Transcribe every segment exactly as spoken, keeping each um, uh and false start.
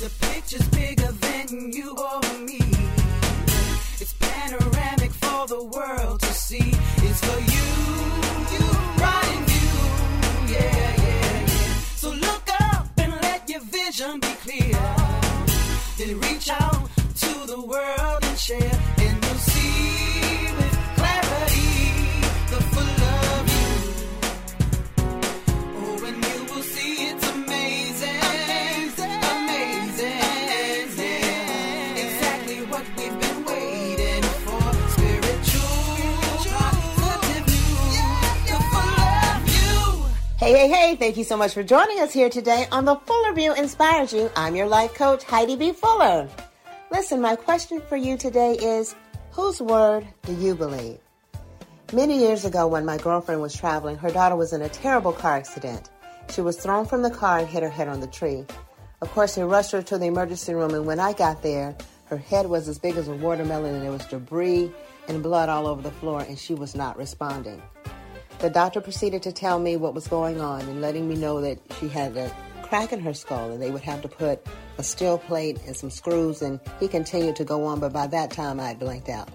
The picture's bigger than you or me. It's panoramic for the world to see. It's for you, you, right in you. Yeah, yeah, yeah. So look up and let your vision be clear. Then reach out to the world and share. And you'll see with clarity the full of you. Oh, and you will see it's amazing. Amazing. Amazing. Yeah. Exactly what we've been waiting for. Spiritual, positive news. The full of you. Hey, hey, hey, thank you so much for joining us here today on The Fuller View Inspires You. I'm your life coach, Heidi B. Fuller. Listen, my question for you today is, whose word do you believe? Many years ago when my girlfriend was traveling, her daughter was in a terrible car accident. She was thrown from the car and hit her head on the tree. Of course, they rushed her to the emergency room, and when I got there, her head was as big as a watermelon, and there was debris and blood all over the floor, and she was not responding. The doctor proceeded to tell me what was going on and letting me know that she had a crack in her skull and they would have to put a steel plate and some screws, and he continued to go on, but by that time I had blanked out.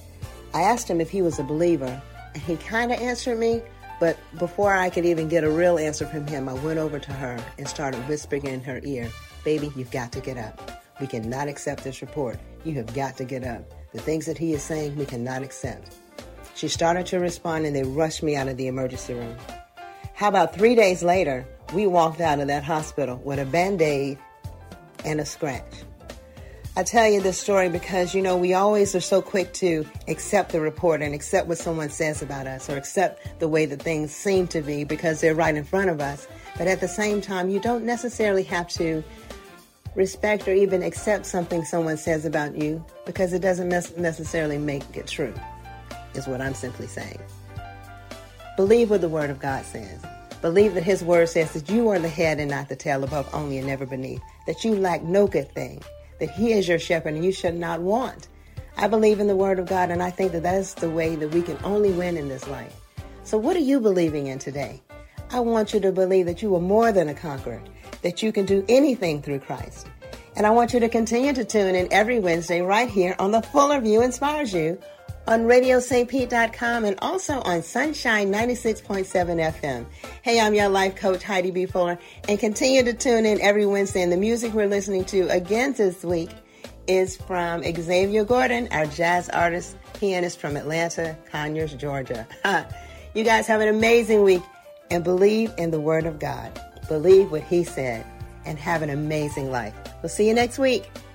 I asked him if he was a believer, and he kind of answered me, but before I could even get a real answer from him, I went over to her and started whispering in her ear, "Baby, you've got to get up. We cannot accept this report. You have got to get up. The things that he is saying, we cannot accept." She started to respond, and they rushed me out of the emergency room. How about three days later, we walked out of that hospital with a Band-Aid and a scratch. I tell you this story because, you know, we always are so quick to accept the report and accept what someone says about us or accept the way that things seem to be because they're right in front of us. But at the same time, you don't necessarily have to respect or even accept something someone says about you because it doesn't necessarily make it true, is what I'm simply saying. Believe what the Word of God says. Believe that His Word says that you are the head and not the tail, above only and never beneath, that you lack no good thing, that He is your shepherd and you should not want. I believe in the Word of God, and I think that that is the way that we can only win in this life. So what are you believing in today? I want you to believe that you are more than a conqueror, that you can do anything through Christ. And I want you to continue to tune in every Wednesday right here on The Fuller View Inspires You on radio st pete dot com and also on Sunshine ninety-six point seven F M. Hey, I'm your life coach, Heidi B. Fuller, and continue to tune in every Wednesday. And the music we're listening to again this week is from Xavier Gordon, our jazz artist, pianist from Atlanta, Conyers, Georgia. You guys have an amazing week and believe in the Word of God. Believe what He said and have an amazing life. We'll see you next week.